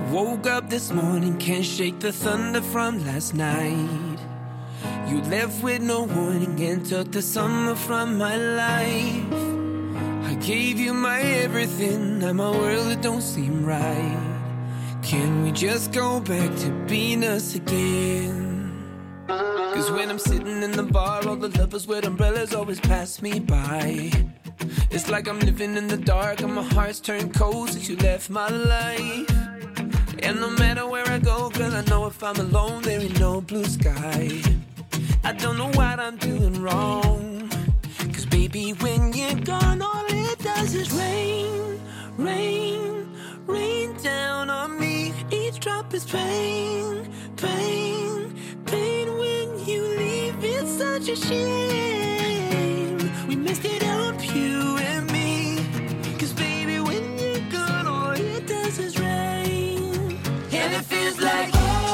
Woke up this morning, can't shake the thunder from last night. You left with no warning and took the summer from my life. I gave you my everything, now my world it don't seem right. Can we just go back to being us again? Cause when I'm sitting in the bar, all the lovers with umbrellas always pass me by. It's like I'm living in the dark and my heart's turned cold since you left my life. And no matter where I go, girl, I know if I'm alone, there ain't no blue sky. I don't know what I'm doing wrong. Cause baby, when you're gone, all it does is rain, rain, rain down on me. Each drop is pain, pain, pain. When you leave, it's such a shame. We messed it up, you and me. Cause baby, when you're gone, all it does is rain. And it feels like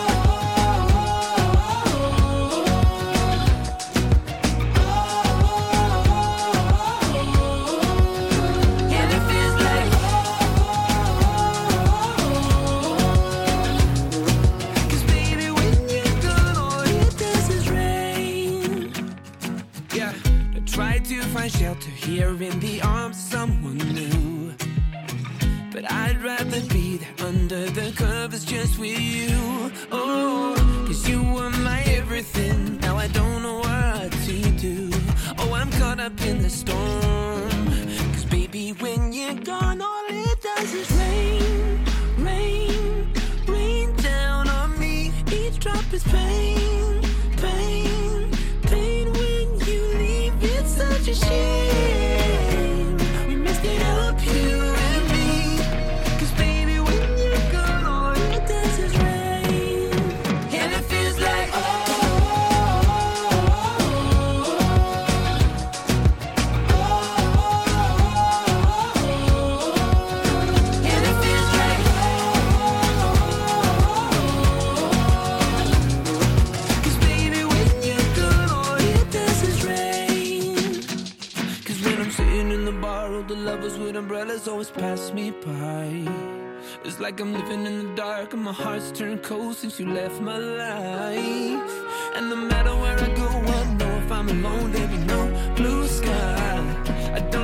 find shelter here in the arms of someone new. But I'd rather be there under the covers just with you. Oh, cause you were my everything. Now I don't know what to do. Oh, I'm caught up in the storm. Cause baby, when you're gone, all it does is rain, rain, rain down on me. Each drop is pain, pain, pain. When you leave, it's such a shame. We messed it up, you and me. Cause baby, when you're gone, all it does is rain. And it feels like and it feels like cause baby, when you're gone, all it does is rain. Cause when I'm sitting in the bar, all the lovers with umbrellas always pass me by. It's like I'm living in the dark and my heart's turned cold since you left my life. And no matter where I go, I know if I'm alone, there be no blue sky. I don't